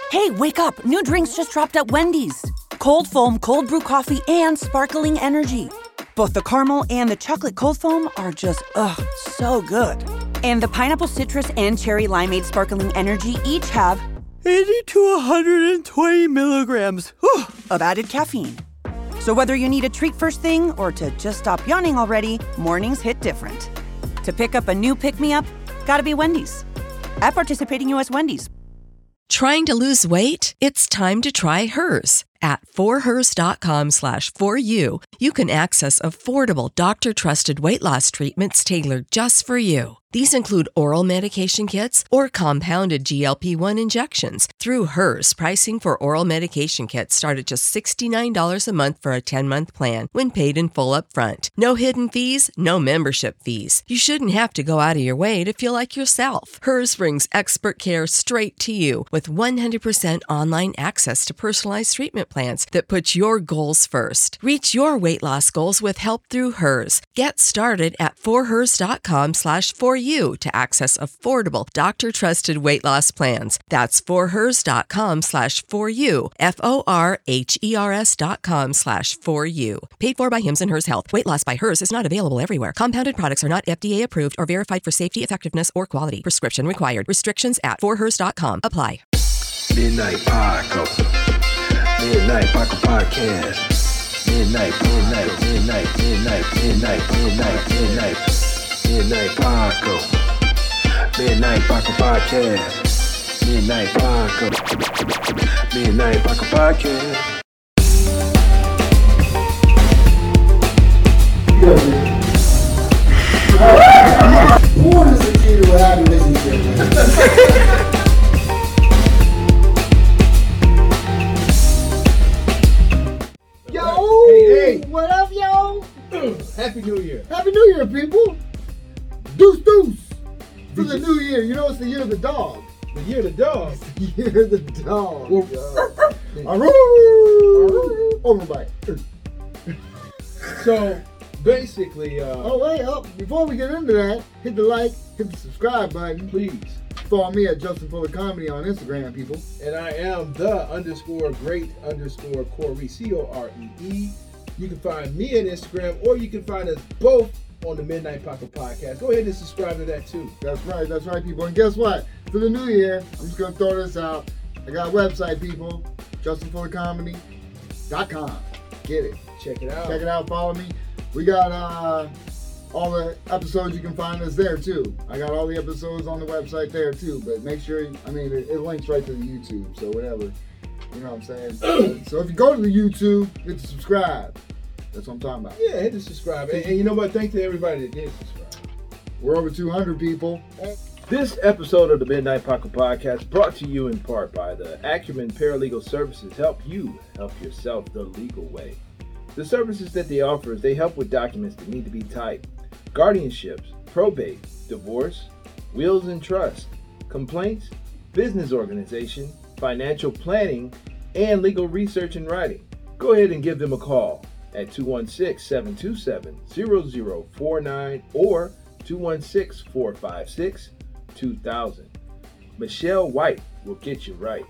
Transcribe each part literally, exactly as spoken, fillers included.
Hey, wake up. New drinks just dropped at Wendy's. Cold foam, cold brew coffee, and sparkling energy. Both the caramel and the chocolate cold foam are just, ugh, so good. And the pineapple citrus and cherry limeade sparkling energy each have eighty to one hundred twenty milligrams whew, of added caffeine. So whether you need a treat first thing or to just stop yawning already, mornings hit different. To pick up a new pick-me-up, gotta be Wendy's. At participating U S Wendy's. Trying to lose weight? It's time to try Hers. At forhers.com slash for you, you can access affordable doctor-trusted weight loss treatments tailored just for you. These include oral medication kits or compounded G L P one injections. Through Hers, pricing for oral medication kits start at just sixty-nine dollars a month for a ten-month plan when paid in full upfront. No hidden fees, no membership fees. You shouldn't have to go out of your way to feel like yourself. Hers brings expert care straight to you with one hundred percent online access to personalized treatment plans that put your goals first. Reach your weight loss goals with help through Hers. Get started at forhers.com slash for you to access affordable doctor-trusted weight loss plans. That's forhers.com slash for you, F-O-R-H-E-R-S dot com slash for you. Paid for by Hims and Hers Health. Weight loss by Hers is not available everywhere. Compounded products are not F D A approved or verified for safety, effectiveness, or quality. Prescription required. Restrictions at for hers dot com apply. Midnight Paco. Midnight Paco Podcast. Midnight, midnight, midnight, midnight, midnight, midnight, midnight. Midnight Paco. Midnight Paco Podcast. Midnight Paco. Midnight Paco Podcast. Porn is the key to a happy relationship. Yo! Hey, hey. What up, yo? Happy New Year. Happy New Year, people. Deuce, deuce. For the new year. You know it's the year of the dog. The year of the dog. The year of the dog. Well, Overbite. So, basically, uh, Oh, wait, oh, before we get into that, hit the like, hit the subscribe button. please. Follow me at Justin Fuller Comedy on Instagram, people. And I am the underscore great underscore Corey, C O R E E. You can find me on Instagram, or you can find us both on the Midnight Paco Podcast. Go ahead and subscribe to that too. That's right, that's right, people. And guess what? For the new year, I'm just going to throw this out. I got a website, people. Justin Fuller Comedy dot com. Get it. Check it out. Check it out. Follow me. We got uh, all the episodes. You can find us there, too. I got all the episodes on the website there, too. But make sure, I mean, it, it links right to the YouTube. So whatever. You know what I'm saying? So if you go to the YouTube, hit the subscribe. That's what I'm talking about. Yeah, hit the subscribe. And, and you know what? Thanks to everybody that did subscribe. We're over two hundred people. This episode of the Midnight Paco Podcast brought to you in part by the Acumen Paralegal Services. Help you help yourself the legal way. The services that they offer is they help with documents that need to be typed, guardianships, probate, divorce, wills and trust, complaints, business organization, financial planning, and legal research and writing. Go ahead and give them a call at two one six, seven two seven, zero zero four nine or two one six, four five six, two thousand. Michelle White will get you right.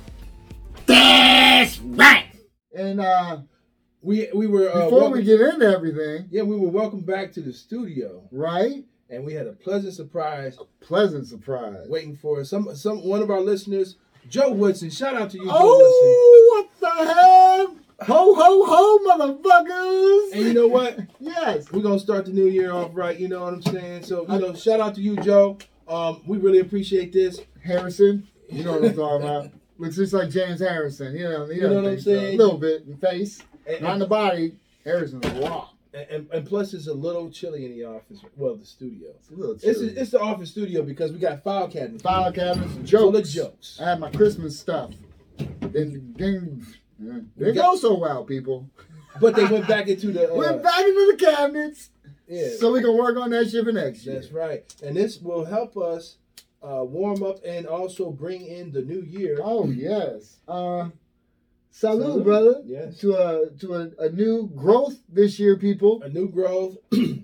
That's right. And uh, We we were uh, before welcome, we get into everything, yeah we were welcome back to the studio, right? and we had a pleasant surprise Pleasant surprise. waiting for us. Some some one of our listeners, Joe Woodson. Shout out to you, Joe Oh, what the hell? Ho, ho, ho, motherfuckers. Woodson. And you know what? Yes. We're gonna start the new year off right. You know what I'm saying? So you know, shout out to you, Joe. Um, we really appreciate this. Harrison, you know what I'm talking about. Looks just like James Harrison. You know, You know what I'm saying? A little bit in face. And, Not in the body. Harrison's raw. and, and, and plus, it's a little chilly in the office. Well, the studio. It's a little It's chilly. it's the office studio because we got file cabinets. File cabinets and Full jokes. of jokes. I had my Christmas stuff. Then, then, yeah, they We got- go so well, people. But they went back into the. Uh, We're back into the cabinets. Yeah. So we can work on that shit for next year. That's right. And this will help us uh, warm up and also bring in the new year. Oh yes. Uh salute, Salute. brother. Yes. To a to a, a new growth this year, people. A new growth,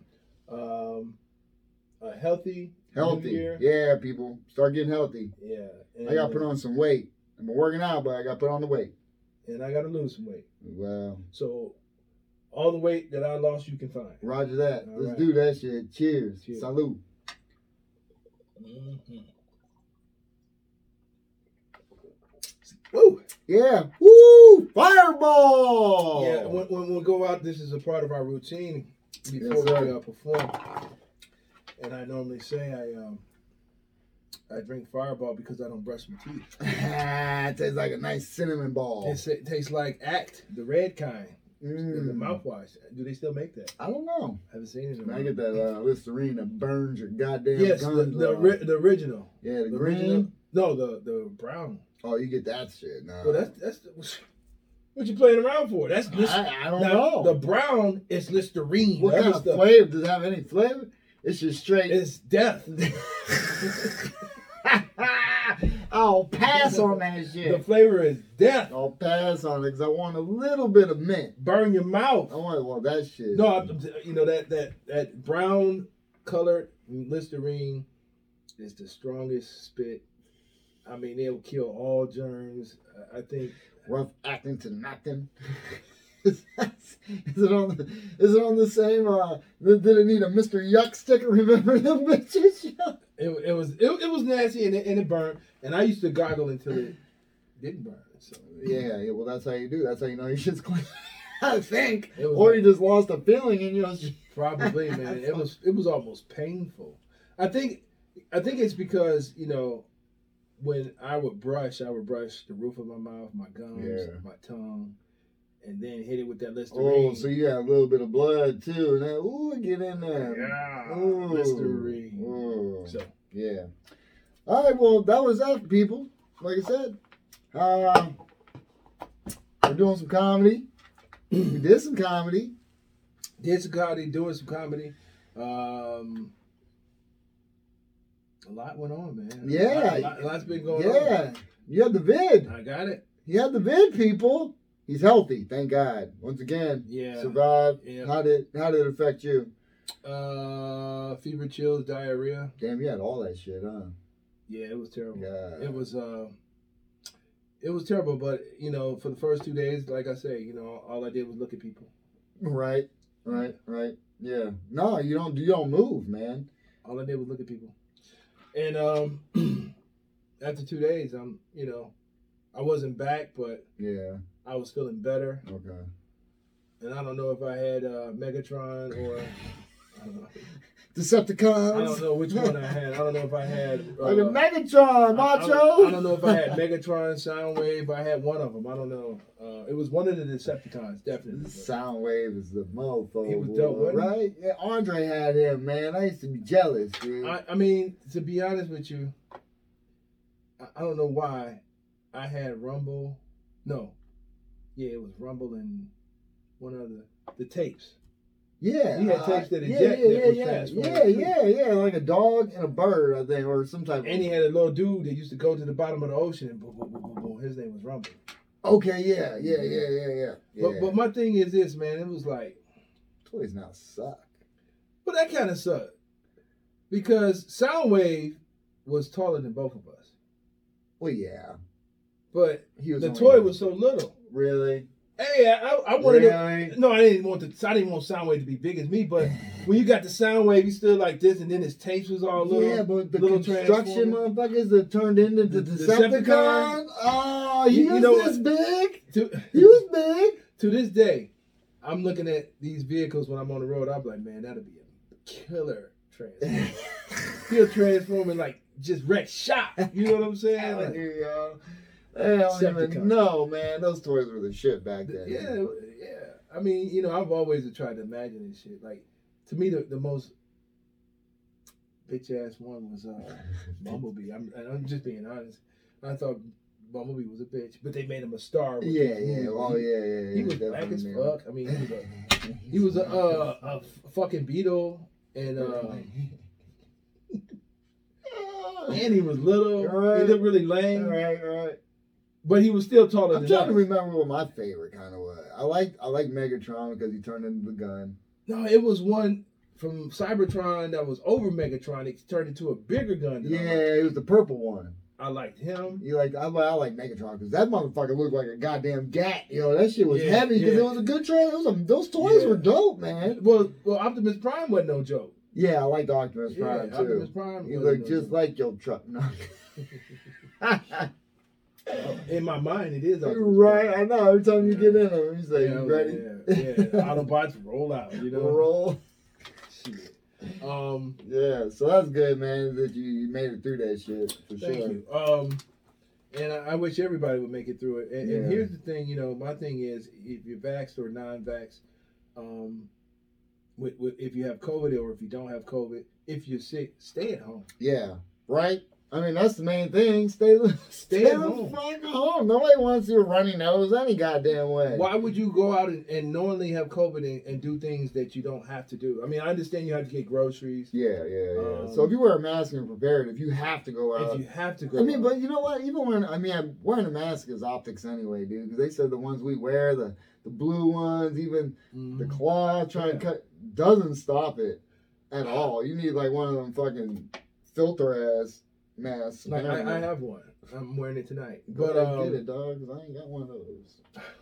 um, a healthy, Healthy. new year. Yeah, people. Start getting healthy. Yeah. I gotta put on some weight. I've been working out, but I got to put on the weight. And I got to lose some weight. Well, So all the weight that I lost, you can find. Roger that. All Let's right. do that shit. Cheers. Cheers. Salute. Mm-hmm. Woo! Yeah. Woo! Fireball! Yeah, when, when we go out, this is a part of our routine before Yes, sir. we uh, perform. And I normally say I um I drink Fireball because I don't brush my teeth. it tastes like a nice cinnamon ball. It, it tastes like Act, the red kind, Mm. the mouthwash. Do they still make that? I don't know. I haven't seen it. In a I while. get that uh, Listerine that burns your goddamn Yes, the guns the, off. ri- the original. Yeah, the, The green. original. No, the the brown. Oh, you get that shit. Nah. Well, that's that's the, what you playing around for. That's Lis- I, I don't now, know. The brown is Listerine. what The kind other of stuff flavor? Does it have any flavor? It's just straight. is death. I'll pass on that The shit. flavor is death. I'll pass on it because I want a little bit of mint. Burn your mouth. I want, well, that shit. No, I'm, you know that that that brown colored Listerine is the strongest spit. I mean, it'll kill all germs. I think. Rough acting to nothing. is, that, is it on? The, is it on the same? Uh, did did it need a Mister Yuck sticker? Remember them bitches? It, it was it, it was nasty and it, and it burned. And I used to gargle until it didn't burn. So Yeah, yeah. Well, that's how you do. That's how you know your shit's clean. I think. It was Or like- you just lost a feeling in your shit. probably, man, it was it was almost painful. I think I think it's because you know when I would brush, I would brush the roof of my mouth, my gums, Yeah. my tongue, and then hit it with that Listerine. Oh, so you got a little bit of blood too. And then, ooh, get in there. Yeah, Ooh. Listerine. Ooh. So Yeah. All right, well, that was that, people. Like I said, uh, we're doing some comedy. We did some comedy. did some comedy, doing some comedy. Um, a lot went on, man. Yeah. a, lot, a lot's been going Yeah. You had the vid. on. I got it. You had the vid, people. He's healthy, thank God. Once again, Yeah. survived. Yeah. How did how did it affect you? Uh, fever, chills, diarrhea. Damn, you had all that shit, huh? Yeah, it was terrible. Yeah. It was uh, it was terrible. But you know, for the first two days, like I say, you know, all I did was look at people. Right, right, right. Yeah. No, you don't. You don't move, man. All I did was look at people. And um, after two days, I'm, you know, I wasn't back, but Yeah. I was feeling better. Okay. And I don't know if I had uh, Megatron or I don't know. Decepticons. I don't know which one I had. I don't know if I had. Uh, Like a Megatron, I, Macho. don't, I don't know if I had Megatron, Soundwave. I had one of them. I don't know. Uh, it was one of the Decepticons, definitely. but- Soundwave is the mofo. He was boy, dope, wasn't he? right? Yeah, Andre had him, man. I used to be jealous, dude. I, I mean, to be honest with you, I, I don't know why I had Rumble. No. Yeah, it was Rumble and one other. The tapes. yeah, he had uh, tapes that yeah, eject yeah, that yeah, was yeah, transformed. yeah, yeah, yeah, like a dog and a bird, I think, or some type. And he had a little dude that used to go to the bottom of the ocean and boom, boom, boom, boom, boom. His name was Rumble. of. Okay, yeah, yeah, yeah, yeah, yeah. But yeah. but my thing is this, man. It was like, toys now suck. but that kind of sucked because Soundwave was taller than both of us, Well, yeah, but he was the only- toy was so little. really. Hey, I, I wanted Really? to. No, I didn't want the. I didn't want Soundwave to be big as me. But when you got the Soundwave, he stood like this, and then his tapes was all little. Yeah, but the little construction Transformer. motherfuckers that turned into the, The Decepticon. Decepticon. Oh, he You- you was know this big. To, He was big. to this day, I'm looking at these vehicles when I'm on the road. I'm like, man, that'll be a killer transformer. He'll transform and like just wreck shop. You know what I'm saying? Like, Like, you know, I don't Decepticon. even know, man. Those toys were the shit back then. yeah, yeah. I mean, you know, I've always tried to imagine this shit. Like, to me, the, the most bitch ass one was uh, Bumblebee. I'm, and I'm just being honest. I thought Bumblebee was a bitch, but they made him a star. with Yeah, this yeah. movie. Oh, yeah, yeah, yeah. He was black as definitely, man. fuck. I mean, he was a he was a uh, a f- fucking beetle, and uh, and he was little. Right. He looked really All lame, right, all right. but he was still taller I'm than trying us. to remember what my favorite kind of was. I like I like Megatron because he turned into the gun. No, it was one from Cybertron that was over Megatron. It turned into a bigger gun. Than Yeah, ours. it was the purple one. I liked him. You like I, I like Megatron because that motherfucker looked like a goddamn gat. You know that shit was Yeah, heavy because yeah. it was a good trade. It was a, those toys Yeah. were dope, man. Well, well, Optimus Prime wasn't no joke. Yeah, I like Optimus Yeah, Prime too. Optimus Prime He was looked no just joke. like your truck. No. In my mind, it is. Optimus Right, Prime. I know. Every time you get in them, you say, Yeah, "You ready?" Yeah, yeah. Autobots roll out. You know. Roll. Shit. Um. Yeah, so that's good, man. That you, you made it through that shit for Thank sure. you. Um, and I, I wish everybody would make it through it. And, and Yeah. here's the thing, you know, my thing is, if you're vaxxed or non-vaxxed, um, with, with, if you have COVID or if you don't have COVID, if you're sick, stay at home. Yeah, right. I mean, that's the main thing. Stay, stay, at the home. fuck home. Nobody wants your runny nose any goddamn way. Why would you go out and, and knowingly have COVID and, and do things that you don't have to do? I mean, I understand you have to get groceries. Yeah, yeah, yeah. Um, so if you wear a mask and you're prepared, if you have to go out, If you have to go I mean, out. but you know what? Even when I mean, I'm wearing a mask is optics anyway, dude. Because they said the ones we wear, the the blue ones, even the Mhm. cloth trying Yeah. to cut, doesn't stop it at all. You need like one of them fucking filter ass masks. Like, I, I apparently. have one. I'm wearing it tonight. Go But ahead, um, get it, dog. Because I ain't got one of those.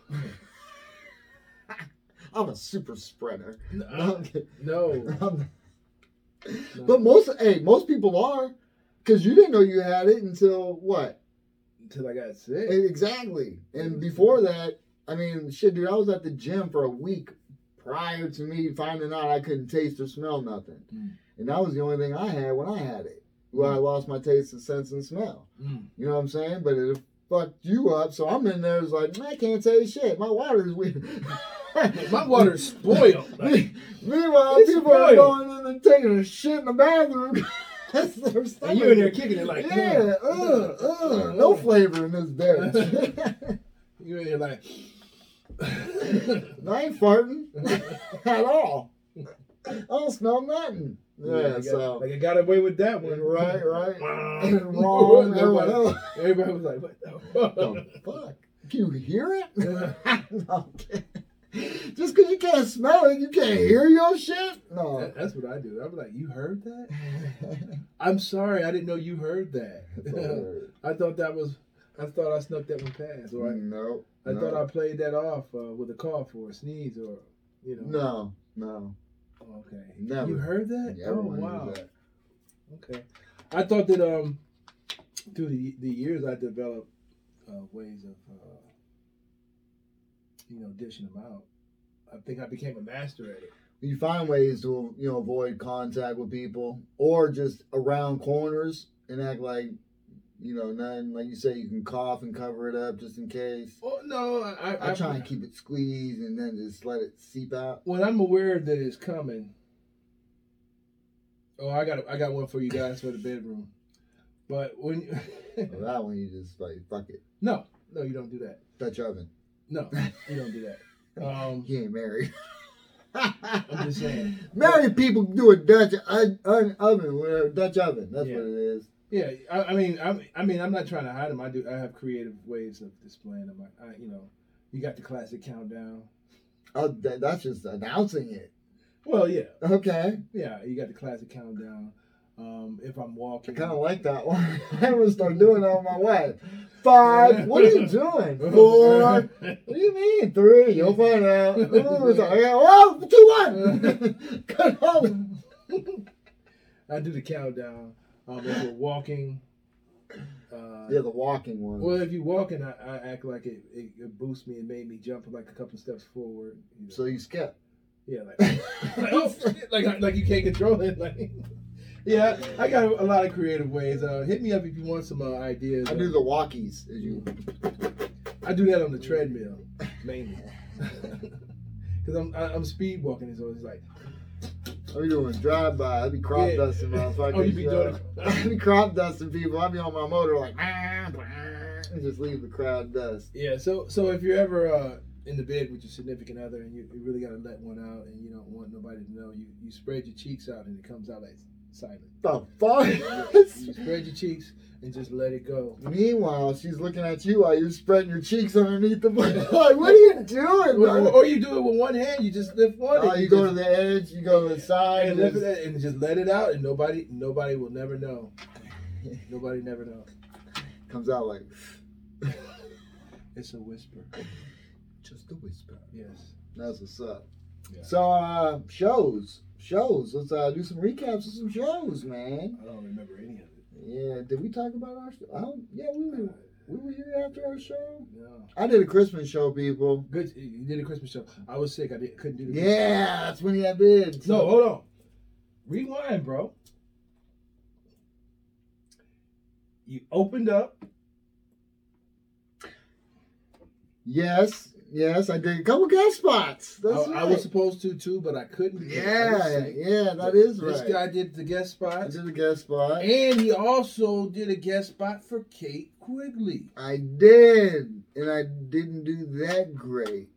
I'm a super spreader. uh, no. I'm- no. But most, hey, most people are, because you didn't know you had it until what? Until I got sick. Exactly. And before that, I mean, shit, dude, I was at the gym for a week prior to me finding out I couldn't taste or smell nothing. Mm. And that was the only thing I had when I had it. Well, I lost my taste and sense and smell. Mm. You know what I'm saying? But it fucked you up. So I'm in there, it's like, I can't taste shit. My water's weird. My water's spoiled. Like, Meanwhile, It's people are spoiled. going in and taking a shit in the bathroom. That's their and you in there kicking it like, yeah, uh, uh, no flavor in this bitch. You in there like, I ain't farting at all. I don't smell nothing. Yeah, I got, so like I got away with that one. right, right. Wow. And wrong. Everyone Everybody, else. everybody was like, what the fuck? The fuck? Can you hear it? No, I'm kidding. Just because you can't smell it, you can't hear your shit? No. That- that's what I do. I'm like, you heard that? I'm sorry, I didn't know you heard that. It's all right. I thought that was, I thought I snuck that one past. Or I, No. I no. thought I played that off uh, with a cough or a sneeze or, you know. No, no. Okay. Never. You heard that? Yeah, Oh, everyone wow. knows that. Okay. I thought that um through the the years I developed uh, ways of uh, you know dishing them out. I think I became a master at it. You find ways to, you know, avoid contact with people or just around corners and act like, you know, nothing. Like you say, you can cough and cover it up just in case. Oh no, I I, I try and keep it squeezed and then just let it seep out. when I'm aware that it's coming. Oh, I got I got one for you guys for the bedroom. But when Well, that one you just like, fuck it. no no you don't do that. Dutch oven. No, you don't do that. Um, He ain't married. I'm just saying. Married people do a Dutch un, un, oven, whatever, Dutch oven. That's Yeah. what it is. Yeah, I, I mean, I, I mean, I'm not trying to hide them. I do. I have creative ways of displaying them. I, I you know, you got the classic countdown. Oh, that, that's just announcing it. Well, yeah, Okay. yeah, you got the classic countdown. Um, if I'm I walking, kind of like that one. I'm going to start doing that with my wife. Five. What are you doing? Four. What do you mean? Three. You'll find out. Ooh, it's like, oh, two, one. Cut off. I do the countdown. Um, if we're walking. Uh, Yeah, the walking one. Well, if you're walking, I, I act like it, it, it boosts me and made me jump like a couple steps forward. You know. So you skip. Yeah, like, like oh shit, like like you can't control it. Like, yeah, I got a lot of creative ways. Uh, hit me up if you want some uh, ideas. I do the walkies. As you. I do that on the treadmill mainly, because I'm I, I'm speed walking. So it's like, I be doing drive by. I be crop Yeah. dusting motherfuckers. Oh, you be doing it. I be crop dusting people. I be on my motor like, ah, blah, and just leave the crowd dust. yeah. So so if you're ever uh, in the bed with your significant other and you, you really got to let one out and you don't want nobody to know, you you spread your cheeks out and it comes out like silent. The fuck? You spread your cheeks and just let it go. Meanwhile, she's looking at you while you're spreading your cheeks underneath the blanket. Like, what are you doing, Or, bro? or you do it with one hand. You just lift one. Oh, and you go just- to the edge, you go to the side. and, and lift just- it and just let it out, and nobody, nobody will never know. Nobody never know. Comes out like, It's a whisper. just a whisper. Yes. That's what's up. Yeah. So, uh, shows. Shows. Let's uh, do some recaps of some shows, man. I don't remember any of it. Yeah, did we talk about our show? I don't, yeah, we were, we were here after our show. No. I did a Christmas show, people. Good. You did a Christmas show. I was sick. I didn't, couldn't do the Yeah, that's when he had bids. No, hold on. Rewind, bro. You opened up. Yes, yes, I did a couple guest spots. I, That's I right. was supposed to too, but I couldn't. because I was Yeah, sick. yeah, that But is This right. guy did the guest I spots. did a guest spot. And he also did a guest spot for Kate Quigley. I did, and I didn't do that great.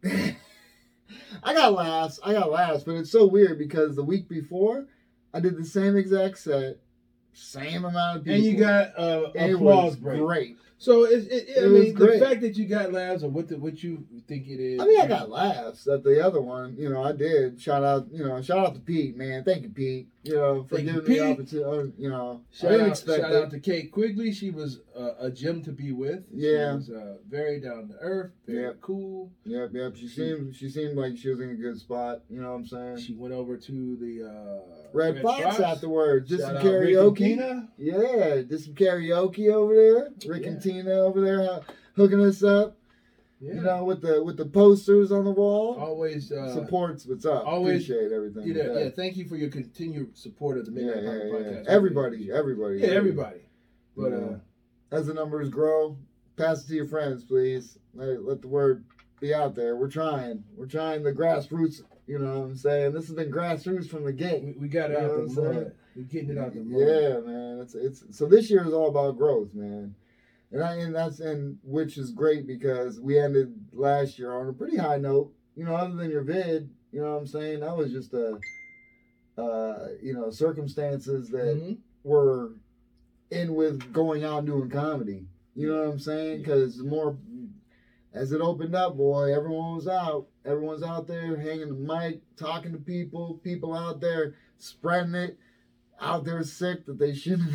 I got laughs. I got laughs, but it's so weird because the week before, I did the same exact set, same amount of people, And you got uh, and it applause was break. great. So it, it, It I was mean, great. the fact that you got laughs or what the, what you think it is. I mean, I got laughs at the other one. You know, I did. Shout out, you know, shout out to Pete, man. Thank you, Pete. You know, for Thank you, giving me the Pete. opportunity. You know, I Shout didn't out, expect shout it. out to Kate Quigley. She was uh, a gem to be with. Yeah. She was uh, very down to earth, very Yep. cool. Yep, yep. She seemed, she seemed like she was in a good spot. You know what I'm saying? She went over to the uh, Red, Fox, afterwards. Did Shout some out Rick and karaoke. Tina. Yeah, did some karaoke over there. Rick and Yeah. Tina over there uh, hooking us up. Yeah. You know, with the with the posters on the wall. always uh, Supports what's up. always- Appreciate everything. You know, yeah. yeah, thank you for your continued support of the Yeah, Midnight yeah, Pocket yeah. Podcast. Everybody, everybody. Yeah, everybody. But You uh, know, as the numbers grow, pass it to your friends, please. Let, let the word be out there. We're trying. We're trying the grassroots. You know what I'm saying? This has been grassroots from the gate. we, we got it You know out what I'm the saying? mud. We're getting it out the mud. Yeah, man. It's it's so this year is all about growth, man. And I and that's and which is great because we ended last year on a pretty high note. You know, other than your vid, you know what I'm saying? That was just a uh, you know, circumstances that Mhm. were in with going out and doing comedy. You know what I'm saying? Because more as it opened up, boy, everyone was out. Everyone's out there hanging the mic, talking to people. People out there spreading it. Out there sick that they shouldn't.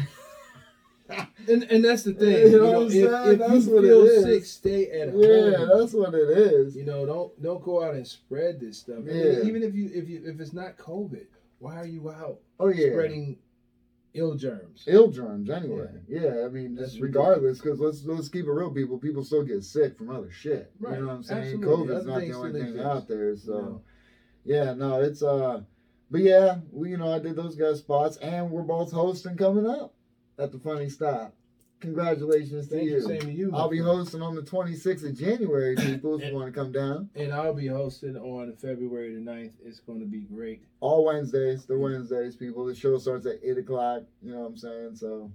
And and that's the thing. You You know know, what I'm if, saying? if That's you what it feel is. sick, stay at home. Yeah, that's what it is. You know, don't don't go out and spread this stuff. And Yeah. even if you if you if it's not COVID, why are you out Oh yeah, spreading ill germs? ill germs anyway. Yeah, I mean, That's just regardless, because let's let's keep it real, people. People still get sick from other shit. Right. You know what I'm saying? Absolutely. COVID's Other not the things only still thing exist. out there. So, You know? yeah, no, it's uh, but yeah, we you know I did those guest spots, and we're both hosting coming up at the Funny Stop. Congratulations to Thank you. you. Same to you. my I'll be friend. hosting on the twenty-sixth of January, people, if you want to come down. And I'll be hosting on February the ninth. It's going to be great. All Wednesdays, the Wednesdays, people. The show starts at eight o'clock. You know what I'm saying? So,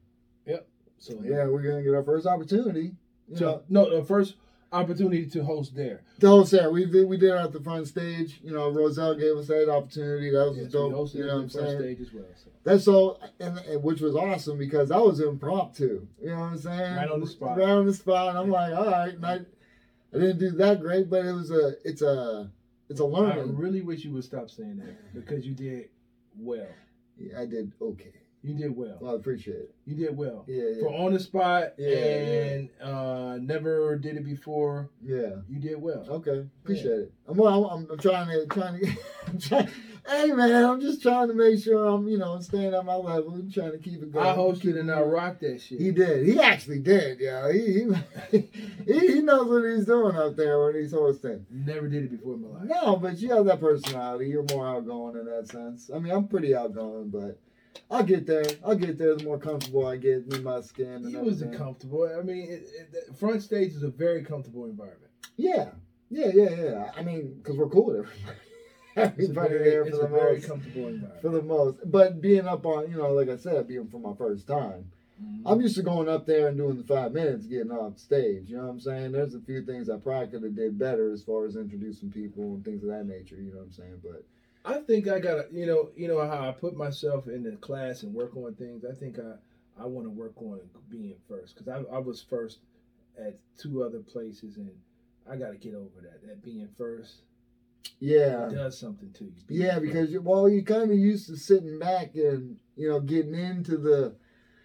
So yeah, we're going to get our first opportunity. You So, know, no, the first opportunity to host there. the whole set. We did, we did it at the front stage. You know, Roselle gave us that opportunity. That was Yes, dope. we hosted You it know on what I'm the first saying? stage as well. So. That's so, and, and which was awesome because that was impromptu. You know what I'm saying? Right on the spot. Right on the spot. And I'm like, all right. And I, I didn't do that great, but it was a, it's a, it's a I learning. really wish you would stop saying that because you did well. Yeah, I did okay. You did well. Well, I appreciate it. You did well. Yeah, yeah. For on the spot Yeah, and uh, never did it before, Yeah. you did well. Okay. Appreciate it. I'm, well, I'm, I'm trying to, trying to, I'm trying, hey man, I'm just trying to make sure I'm, you know, staying at my level and trying to keep it going. I hosted and I rocked that shit. He did. He actually did. Yeah. He, he, he, he knows what he's doing out there when he's hosting. Never did it before in my life. No, but you have that personality. You're more outgoing in that sense. I mean, I'm pretty outgoing, but I'll get there. I'll get there the more comfortable I get in my skin. And You wasn't everything. comfortable. I mean, it, it, the front stage is a very comfortable environment. Yeah. Yeah, yeah, yeah. I mean, because we're cool with everybody. It's a Everybody very, there it's for a the very most. comfortable environment. For the most. But being up on, you know, like I said, being for my first time, Mhm. I'm used to going up there and doing the five minutes, getting off stage. You know what I'm saying? There's a few things I probably could have did better as far as introducing people and things of that nature. You know what I'm saying? But I think I gotta, you know, you know how I put myself in the class and work on things. I think I, I want to work on being first because I, I was first at two other places and I got to get over that. That being first yeah, does something to you. Being yeah, first. because you, well, you kind of used to sitting back and you know getting into the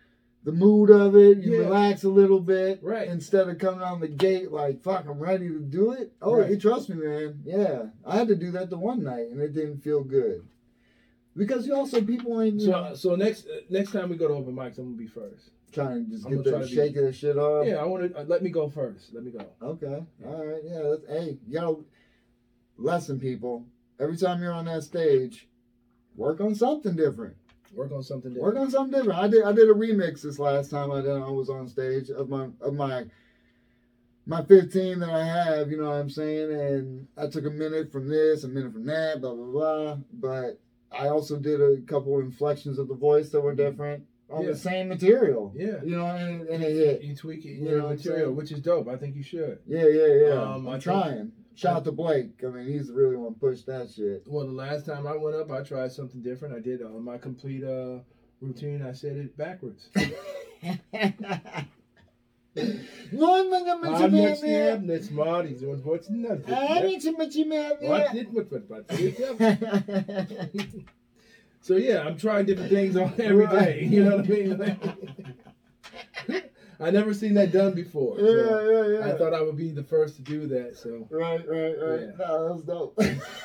the mood of it. You Yeah. relax a little bit. Right. Instead of coming on the gate like, fuck, I'm ready to do it. Oh, Right. you trust me, man. Yeah. I had to do that the one night and it didn't feel good. Because you also, people ain't, you So know, so next uh, next time we go to open mics, I'm gonna be first. trying to just I'm get gonna the try to be- shaking the shit off. Yeah, I want to uh, let me go first. Let me go. Okay. All right. Yeah. That's, hey, you gotta lesson people. Every time you're on that stage, work on something different. Work on something different. Work on something different. I did. I did a remix this last time I did. I was on stage of my of my my fifteen that I have. You know what I'm saying? And I took a minute from this, a minute from that, blah blah blah. But I also did a couple inflections of the voice that were different on Yeah. the same material. Yeah. You know, and, and it hit. You tweak it, You you know know, what I'm material, saying? which is dope. I think you should. Yeah, yeah, yeah. Um, I I'm think- trying. Shout out to Blake. I mean, he's really one to push that shit. Well, the last time I went up, I tried something different. I did uh, my complete uh, routine. I said it backwards. Någon gång med I'm mig not scared. It's smart. He's doing what's nothing. Jag vet inte mycket mer. What did what what what? So yeah, I'm trying different things on every day. You know what I mean? Like, I never seen that done before. so Yeah, yeah, yeah. I thought I would be the first to do that. So Right, right, right. Yeah. No, that was dope.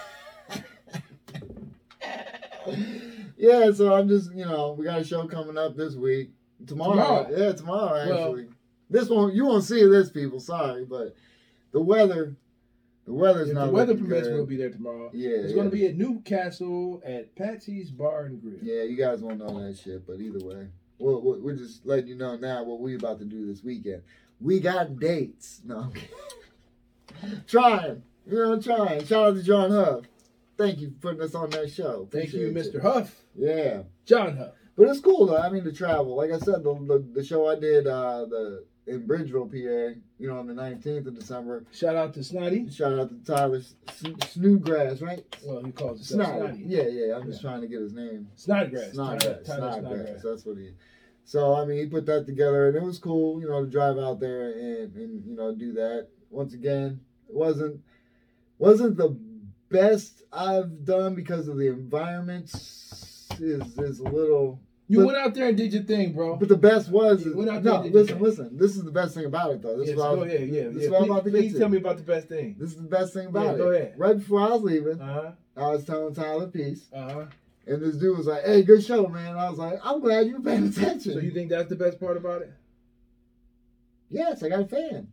Yeah, so I'm just, you know, we got a show coming up this week. Tomorrow. Tomorrow. Yeah, tomorrow, Well- actually. This one, you won't see this, people. Sorry, but the weather, the weather's if not the weather looking permits, good. we'll be there tomorrow. Yeah, It's yeah. going to be at Newcastle at Patsy's Bar and Grill. Yeah, you guys won't know that shit, but either way, we'll, we'll, we're just letting you know now what we about to do this weekend. We got dates. No, I'm kidding. Trying. You know, trying. Shout out to John Huff. Thank you for putting us on that show. Thank you, Appreciate Mister Huff, Yeah. John Huff. But it's cool though. I mean, to travel. Like I said, the the, the show I did uh, the in Bridgeville, P A. You know, on the nineteenth of December. Shout out to Snotty. Shout out to Tyler S- S- Snowgrass, right? Well, he calls himself Snotty. Snotty. Yeah, yeah. I'm just Yeah. trying to get his name. Snodgrass. Snodgrass. Tyler, Tyler Snodgrass. Snodgrass. That's what he. So I mean, he put that together, and it was cool. You know, to drive out there and and you know do that. Once again, it wasn't wasn't the best I've done because of the environment. Is is a little. You But- went out there and did your thing, bro. But the best was You went out there no. and did your Listen, thing. listen. This is the best thing about it, though. This Yes, is what I go was, ahead. Yeah, This yeah. is what I'm Please, about to get please to. tell me about the best thing. This is the best thing about Yeah, it. go ahead. Right before I was leaving, Uh huh. I was telling Tyler peace, Uh huh. and this dude was like, "Hey, good show, man." I was like, "I'm glad you're paying attention." So you think that's the best part about it? Yes, I got a fan.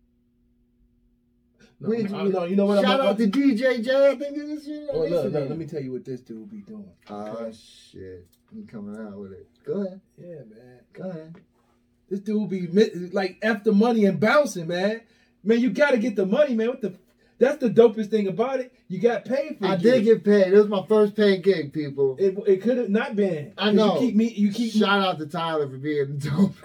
No, We- no, no, you know what? Shout I'm, out to D J J. I think this shit. Oh, look, look, let me tell you what this dude be doing. Oh shit! You coming out with it? Go ahead. Yeah, man. Go ahead. This dude be mi- like F the money and bouncing, man. Man, you gotta get the money, man. What the? That's the dopest thing about it. You got paid for. I it. did get paid. It was my first paid gig, people. It, it could have not been. I 'Cause know. You keep me. You keep. Shout out to Tyler for being dope.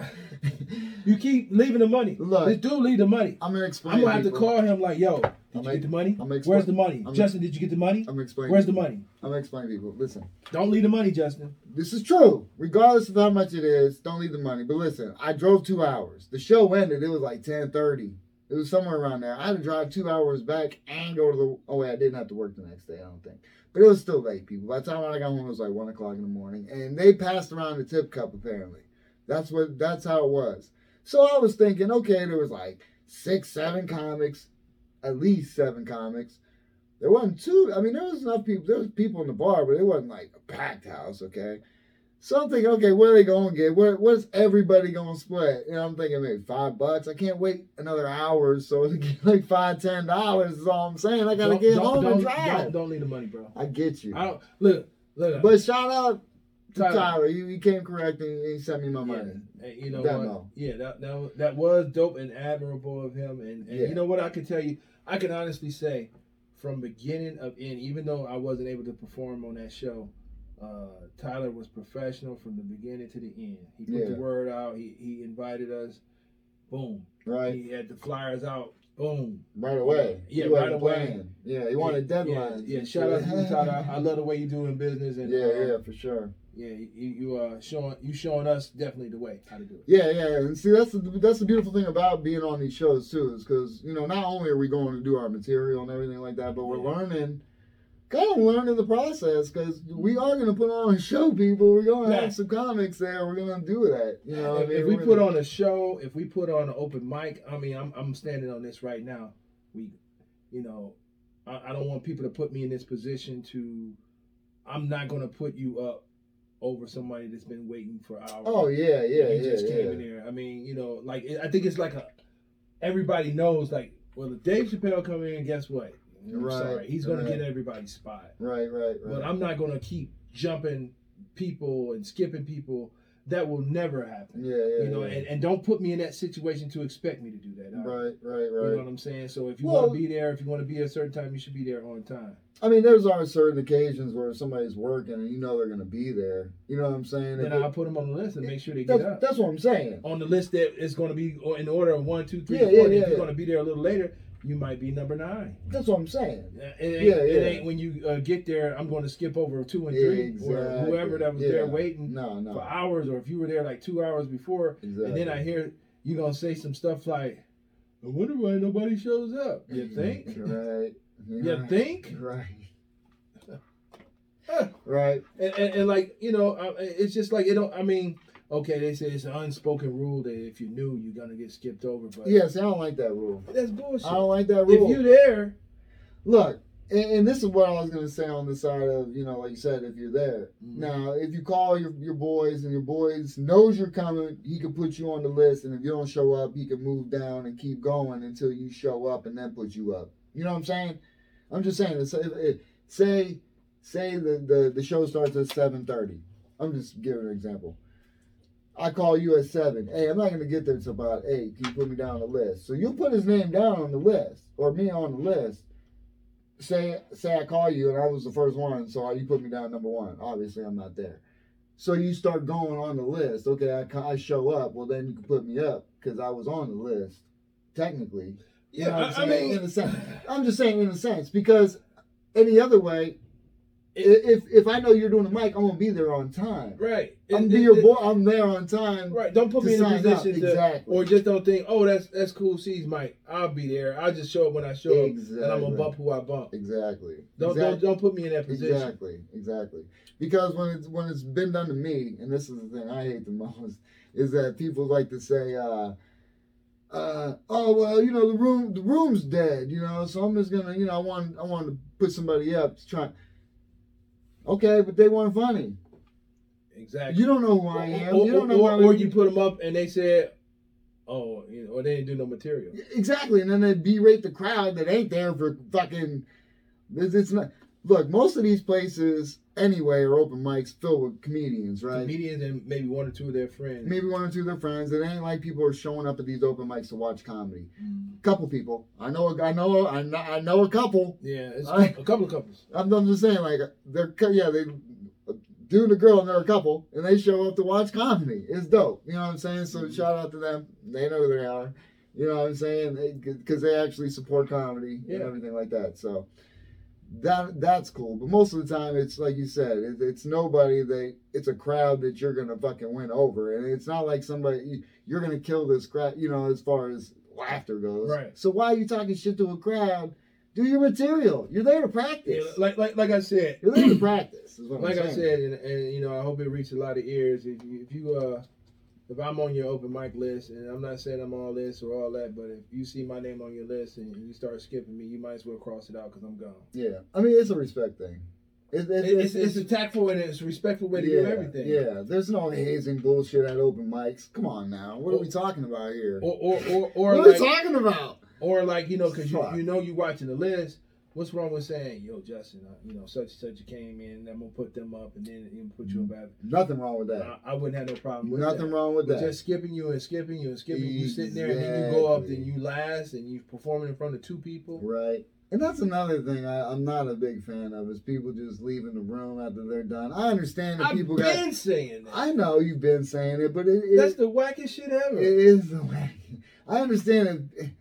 You keep leaving the money. Look, this dude leave the money. I'm gonna explain. I'm gonna have to people. call him like, yo, did I'm you ex- get the money? I'm ex- Where's the money? I'm- Justin, did you get the money? I'm gonna explain. Where's the people. money? I'm gonna explain, people. Listen. Don't leave the money, Justin. This is true. Regardless of how much it is, don't leave the money. But listen, I drove two hours. The show ended. It was like ten thirty. It was somewhere around there. I had to drive two hours back and go to the. Oh wait, I didn't have to work the next day. I don't think. But it was still late, people. By the time I got home, it was like one o'clock in the morning, and they passed around the tip cup. Apparently, that's what. That's how it was. So I was thinking, okay, there was like six, seven comics, at least seven comics. There wasn't two. I mean, there was enough people. There was people in the bar, but it wasn't like a packed house. Okay. So I'm thinking, okay, what are they going to get? What, what's everybody going to split? And I'm thinking maybe five bucks. I can't wait another hour, so to get like five, ten dollars is all I'm saying. I got to Don't- get don't- home don't, and drive. Don't, don't leave the money, bro. I get you. I don't look. Look. But shout out to Tyler. Tyler. He, he came correct and he sent me my money. Yeah, and you know Demo. what? Yeah, that, that was- that was dope and admirable of him. And, and Yeah. you know what? I can tell you, I can honestly say, from beginning of end, even though I wasn't able to perform on that show, uh, Tyler was professional from the beginning to the end. He put Yeah. the word out. He he invited us. Boom. Right? He had the flyers out. Boom. Right away. Yeah, He right wasn't away. playing. Yeah, he wanted yeah, deadlines. Yeah, yeah. Shout out to you, Tyler. I, I love the way you do in business. And Yeah, uh, yeah, for sure. yeah. You, you uh showing you showing us definitely the way how to do it. Yeah, yeah, and see that's the that's the beautiful thing about being on these shows too, is because you know not only are we going to do our material and everything like that, but we're Yeah. learning kind of learn in the process because we are going to put on a show, people. We're going to Yeah. have some comics there. We're going to do that. You know, if, I mean, if we we're put gonna- on a show, if we put on an open mic, I mean, I'm I'm standing on this right now. We, you know, I, I don't want people to put me in this position to. I'm not going to put you up over somebody that's been waiting for hours. Oh yeah, yeah, You yeah, just yeah. came in there. I mean, you know, like I think it's like a. Everybody knows, like, well, if Dave Chappelle come in, guess what? I'm Right, sorry, he's going right. to get everybody's spot. Right, right, right. But I'm not going to keep jumping people and skipping people. That will never happen. yeah, yeah, You know, yeah. and, and don't put me in that situation to expect me to do that. either. Right, right, You know right. what I'm saying? So if you Well- want to be there, if you want to be at a certain time, you should be there on time. I mean, there's are certain occasions where somebody's working and you know they're going to be there. You know what I'm saying? Then If I'll it- put them on the list and make sure they that's, get up. that's what I'm saying. On the list that is going to be in order of one, two, three, Yeah, four. yeah, and yeah, if you're yeah. going to be there a little later, you might be number nine. That's what I'm saying. Uh, It ain't, Yeah, it yeah. ain't when you uh, get there, I'm going to skip over two and three, Exactly. or whoever that was Yeah. there waiting No, no. for hours, or if you were there like two hours before, Exactly. and then I hear you going to say some stuff like, I wonder why nobody shows up. You think? Right. You Right. think? Right. Huh. Right. And, and, and like, you know, uh, it's just like, it don't, I mean, okay, they say it's an unspoken rule that if you knew, you're going to get skipped over, but Yes, I don't like that rule. that's bullshit. I don't like that rule. If you there, Look, and, and this is what I was going to say on the side of, you know, like you said, if you're there. Mhm. Now, if you call your, your boys and your boys knows you're coming, he can put you on the list. And if you don't show up, he can move down and keep going until you show up and then put you up. You know what I'm saying? I'm just saying, if, if, say, say the, the, the show starts at seven thirty. I'm just giving an example. I call you at seven. Hey, I'm not going to get there until about eight. Can you put me down on the list? So you'll put his name down on the list, or me on the list. Say say I call you and I was the first one, so you put me down number one. Obviously, I'm not there. So you start going on the list. Okay, I, ca- I show up. Well, then you can put me up because I was on the list, technically. You yeah, know what I, I I'm saying? mean, in a sense. I'm just saying in a sense because any other way, i- if if I know you're doing the mic, I'm gonna be there on time. right. I'm It- be it- your it- boy. I'm there on time. Right, don't put to me in a sign up. position to, Exactly. or just don't think, oh, that's that's cool. C's Mike, I'll be there. I'll just show up when I show up, and I'm gonna Exactly. bump who I bump. Exactly. Don't exactly. don't don't put me in that position. Exactly, exactly. Because when it's when it's been done to me, and this is the thing I hate the most, is that people like to say, uh, uh, "Oh well, you know the room the room's dead, you know, so I'm just gonna, you know, I want I want to put somebody up to try." Okay, but they weren't funny. Exactly. You don't know who I am. Or, you don't know or, who I or am. you put them up and they said, oh, you know, or they didn't do no material. Exactly, and then they berate the crowd that ain't there for fucking. It's, it's not. Look, most of these places anyway are open mics filled with comedians, right? Comedians and maybe one or two of their friends. Maybe one or two of their friends. It ain't like people are showing up at these open mics to watch comedy. Couple people. I know. I know. I know. I know a couple. Yeah, it's I- a couple of couples. I'm, I'm just saying, like they're yeah they. Dude and a girl and they're a couple, and they show up to watch comedy. It's dope. You know what I'm saying? So shout out to them. They know who they are. You know what I'm saying? Because they, they actually support comedy Yeah. and everything like that. So that that's cool. But most of the time, it's like you said, it, it's nobody. They it's a crowd that you're gonna fucking win over, and it's not like somebody you're gonna kill this crowd. You know, as far as laughter goes. Right. So why are you talking shit to a crowd? Do your material. You're there to Yeah, practice. like like like I said, You're there to practice. Is what like I'm I saying. said, and, and you know, I hope it reaches a lot of ears. If you, if you uh, if I'm on your open mic list, and I'm not saying I'm on this or all that, but if you see my name on your list and you start skipping me, you might as well cross it out because I'm gone. Yeah, I mean it's a respect thing. It, it, It's, it's, it's a tactful and it's a respectful way to yeah, do everything. Yeah, there's no hazing bullshit at open mics. Come on now, what are we talking about here? Or or or, or what are like we talking about? or like you know because you, Fuck. you know you watching the list. What's wrong with saying, yo, Justin, uh, you know, such and such came in, I'm going to put them up and then you know, put you up after. Nothing wrong with that. I, I wouldn't have no problem with Nothing that. wrong with But that. just skipping you and skipping you and skipping you, sitting there and then you go up Exactly. and you last and you performing in front of two people. Right. And that's another thing I, I'm not a big fan of is people just leaving the room after they're done. I understand that I've people been got. saying that. I know you've been saying it, but it, it That's the wackest shit ever. It is the wacky. I understand it.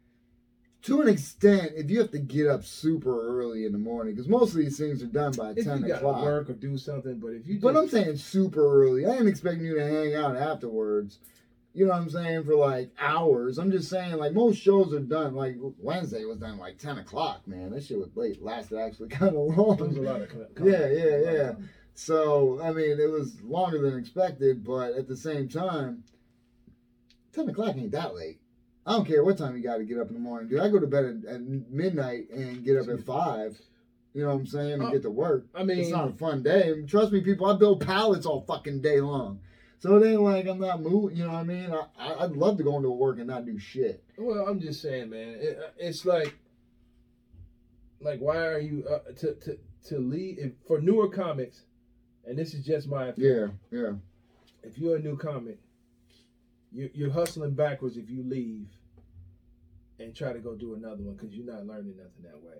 To an extent, if you have to get up super early in the morning, because most of these things are done by if ten you got to o'clock. work or do something, but if you just, But I'm saying super early. I ain't expecting you to hang out afterwards. you know what I'm saying, for like hours. I'm just saying, like, most shows are done, like, Wednesday was done like ten o'clock, man. That shit was late, lasted actually kind of long. There was a lot of co- Yeah, yeah, yeah. So, I mean, it was longer than expected, but at the same time, ten o'clock ain't that late. I don't care what time you got to get up in the morning, dude. I go to bed at, at midnight and get up at five. You know what I'm saying? And uh, get to work. I mean, it's not a fun day. Trust me, people, I build pallets all fucking day long. So it ain't like I'm not moving. You know what I mean? I, I, I'd love to go into work and not do shit. Well, I'm just saying, man. It, it's like, like, why are you uh, to to to lead if, for newer comics? And this is just my opinion. Yeah, yeah. If you're a new comic, you, you're hustling backwards if you leave and try to go do another one because you're not learning nothing that way.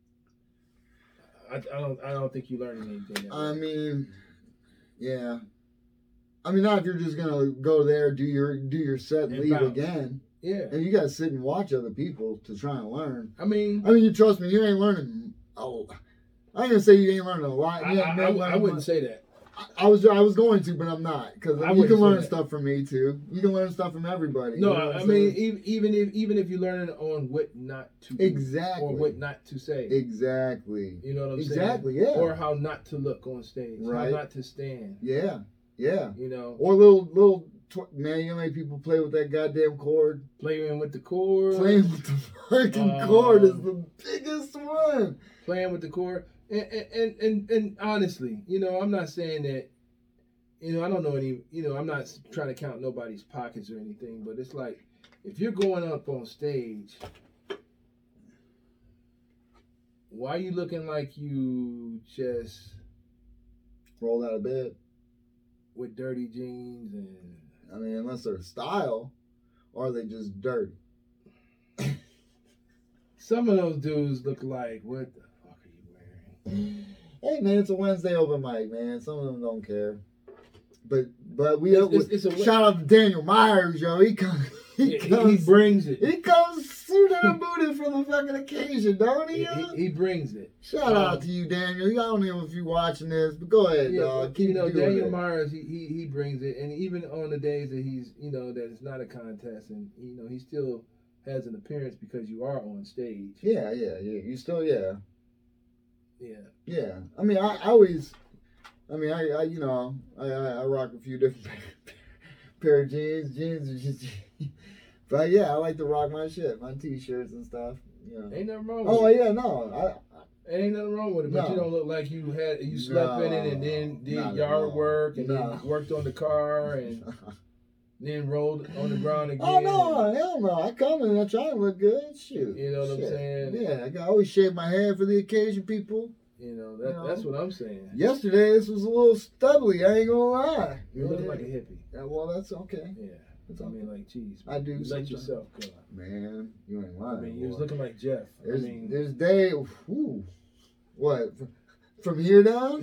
I, I don't I don't think you're learning anything that I way. mean, yeah. I mean, not if you're just gonna go there, do your do your set, and And leave bounce. again, Yeah. and you gotta sit and watch other people to try and learn. I mean, I mean, you trust me, you ain't learning. Oh, I ain't gonna say you ain't learning a lot. I, You I, ain't I, learning I wouldn't much. say that. I, I was I was going to, but I'm not, because I you wouldn't can say learn that. stuff from me too. You can learn stuff from everybody. No, you know what I, I I'm mean, saying? even, even if even if you're learning on what not to do Exactly. or what not to say. Exactly. You know what I'm saying? Exactly. Yeah. Or how not to look on stage. Right. How not to stand. Yeah. Yeah. You know, Or little little tw- man, you know how many people play with that goddamn cord? playing with the cord. Playing with the fucking Uh, cord is the biggest one. Playing with the cord. And, and, and, and honestly, you know, I'm not saying that, you know, I don't know any, you know, I'm not trying to count nobody's pockets or anything, but it's like, if you're going up on stage, why are you looking like you just Roll out of bed. with dirty jeans and I mean, unless they're style, or are they just dirty? some of those dudes look like, what the fuck are you wearing? Hey man, it's a Wednesday open mic, man. Some of them don't care. But but we It's- it's- it's a- shout out to Daniel Myers, yo. He comes he Yeah, he, comes he brings it. he comes suited and booted for the fucking occasion, don't he? He, yo? he, he brings it. Shout out Um, to you, Daniel. I don't know if you're watching this, but go ahead, Yeah, dog. but, Keep you know, doing Daniel it. Myers, he, he he brings it, and even on the days that he's, you know, that it's not a contest, and you know, he still has an appearance because you are on stage. Yeah, yeah, yeah. You still, yeah, Yeah, yeah. I mean, I, I always, I mean, I, I you know, I, I, I rock a few different pair of jeans. Jeans are just, but yeah, I like to rock my shit, my t-shirts and stuff. You know. ain't nothing wrong with Oh it. yeah, no, I, Ain't nothing wrong with it, but No. you don't look like you had you slept in it and then did not at yard all. work and No. then worked on the car and then rolled on the ground again. oh no, hell no! I come and I try to look good. Shoot, You know what I'm Shit. saying? Yeah, I got- always shave my hair for the occasion, people. You know, that, You know. that's what I'm saying. Yesterday, this was a little stubbly. I ain't gonna lie. You're looking Yeah. like a hippie. Yeah, well, that's okay. Yeah. That's I okay. mean, like, geez. I do you let sometimes. yourself go. Man, you ain't I lying. mean, you was boy. looking like Jeff. There's, I mean, there's day. Whew, what? From here down?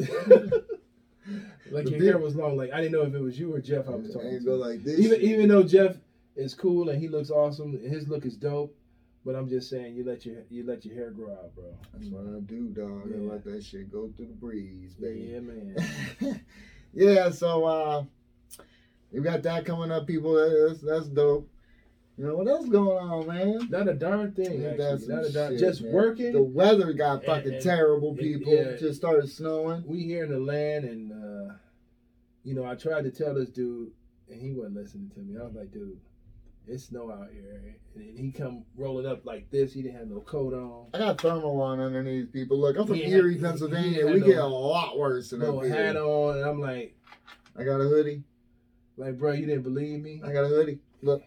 like the your big- hair was long. Like I didn't know if it was you or Jeff I was I talking ain't to. go like this. Even even though Jeff is cool and he looks awesome, his look is dope. But I'm just saying, you let your you let your hair grow out, bro. That's what I do, dog. I Yeah. let that shit go through the breeze, baby. Yeah, man. Yeah, so uh, we got that coming up, people. That's, that's dope. You know what else going on, man? Not a darn thing, Ain't actually. that some Not a darn. shit, Just man? working. The weather got And- fucking and- terrible, and- people. yeah. Just started snowing. We here in the land, and uh, you know, I tried to tell this dude, and he wasn't listening to me. I was like, dude, it's snow out here, and he come rolling up like this. He didn't have no coat on, I got thermal on underneath, people. Look, I'm from He had- Erie, he- Pennsylvania. he had we no- get a lot worse than no up here. hat on, and I'm like, I got a hoodie. like, bro, you didn't believe me. I got a hoodie. Look,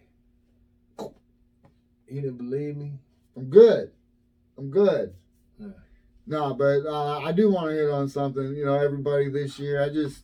He didn't believe me. I'm good. I'm good. Yeah. No, but uh, I do want to hit on something. You know, everybody this year, I just,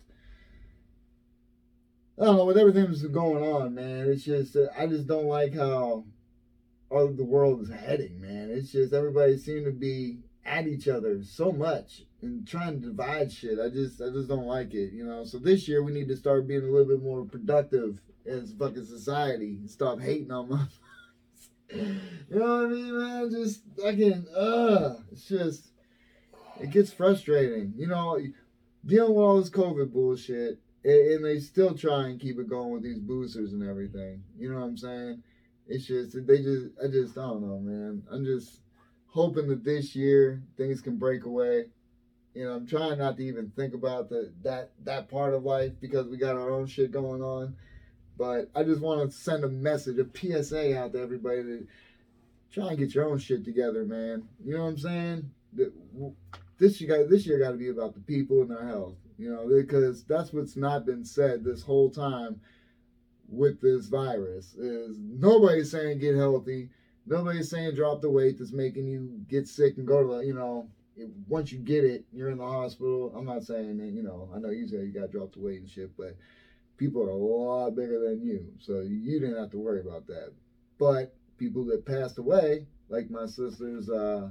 I don't know, with everything that's going on, man, it's just, uh, I just don't like how all the world is heading, man. It's just, everybody seems to be at each other so much and trying to divide shit. I just, I just don't like it, you know. So this year, we need to start being a little bit more productive as a fucking society and stop hating on my. You know what I mean, man? Just fucking, uh, it's just, it gets frustrating. You know, dealing with all this COVID bullshit, and, and they still try and keep it going with these boosters and everything. You know what I'm saying? It's just they just I just I don't know, man. I'm just hoping that this year things can break away. You know, I'm trying not to even think about the that that part of life because we got our own shit going on. But I just want to send a message, a P S A out to everybody to try and get your own shit together, man. You know what I'm saying? This year, this year got to be about the people and their health. You know, because that's what's not been said this whole time with this virus. Is nobody's saying get healthy. Nobody's saying drop the weight that's making you get sick and go to the, you know, once you get it, you're in the hospital. I'm not saying that, you know, I know you say you got to drop the weight and shit, but people are a lot bigger than you. So you didn't have to worry about that. But people that passed away, like my sister's uh,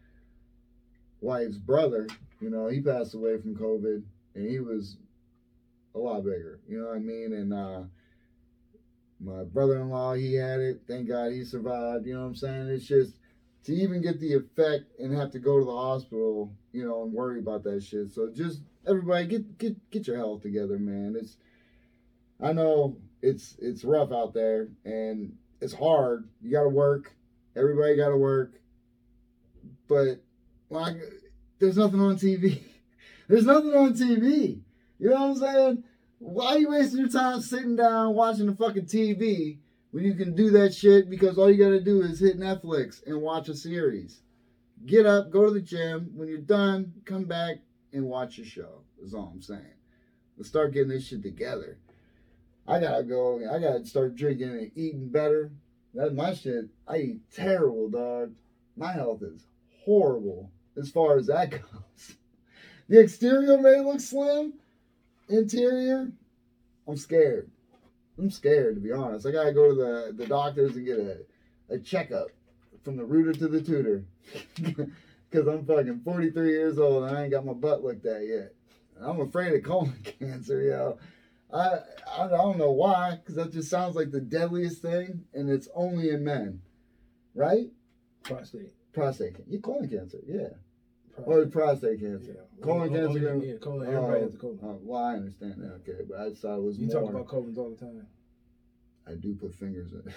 wife's brother, you know, he passed away from COVID and he was a lot bigger. You know what I mean? And uh, my brother-in-law, he had it. Thank God he survived. You know what I'm saying? It's just to even get the effect and have to go to the hospital, you know, and worry about that shit. So just everybody get get get your health together, man. It's I know it's it's rough out there and it's hard. You got to work. Everybody got to work. But like, there's nothing on T V. There's nothing on T V. You know what I'm saying? Why are you wasting your time sitting down watching the fucking T V when you can do that shit because all you got to do is hit Netflix and watch a series? Get up, go to the gym. When you're done, come back and watch your show. That's all I'm saying. Let's start getting this shit together. I gotta go. I gotta start drinking and eating better. That's my shit. I eat terrible, dog. My health is horrible as far as that goes. The exterior may look slim. Interior, I'm scared. I'm scared, to be honest. I gotta go to the, the doctors and get a, a checkup from the rooter to the tutor. Because I'm fucking forty-three years old and I ain't got my butt looked at yet. I'm afraid of colon cancer, yo. I, I, I don't know why, because that just sounds like the deadliest thing, and it's only in men. Right? Prostate. Prostate cancer. Yeah, colon cancer, yeah. Prostate. Or prostate cancer. Yeah. Colon Only- cancer. only- yeah, colon. Everybody oh, has a colon. oh, well, I understand that, okay, but I just thought it was You more. talk about colons all the time. I do put fingers in.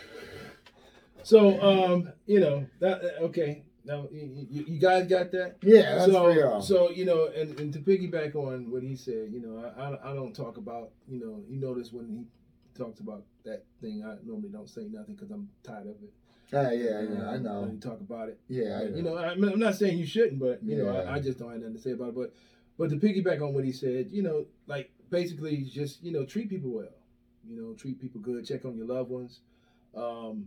So, um, you know, that okay. Now, you, you, you guys got that? Yeah, that's so, for y'all. So, you know, and, and to piggyback on what he said, you know, I, I, I don't talk about, you know, you notice when he talks about that thing, I normally don't say nothing because I'm tired of it. Ah, yeah, yeah, Uh, I know. When you talk about it. Yeah, I know. You know, I, I'm not saying you shouldn't, but, you know, Yeah. I, I just don't have nothing to say about it. But, but to piggyback on what he said, you know, like basically just, you know, treat people well. You know, treat people good. Check on your loved ones. Um,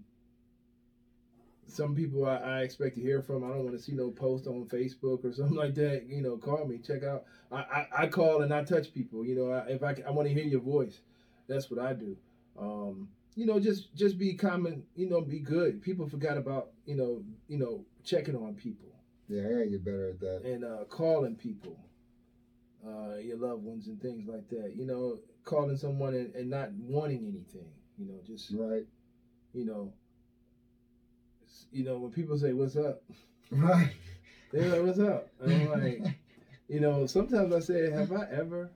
some people I, I expect to hear from. I don't want to see no post on Facebook or something like that. You know, call me. Check out. I, I, I call and I touch people. You know, I, if I, I want to hear your voice, that's what I do. Um, you know, just just be common. You know, be good. People forgot about you know you know checking on people Yeah, I gotta get better at that. and uh, calling people, uh, your loved ones and things like that. You know, calling someone and, and not wanting anything. You know, just Right. you know. You know, when people say, "What's up?" Right. They're like, "What's up?" And I'm like, you know, sometimes I say, "Have I ever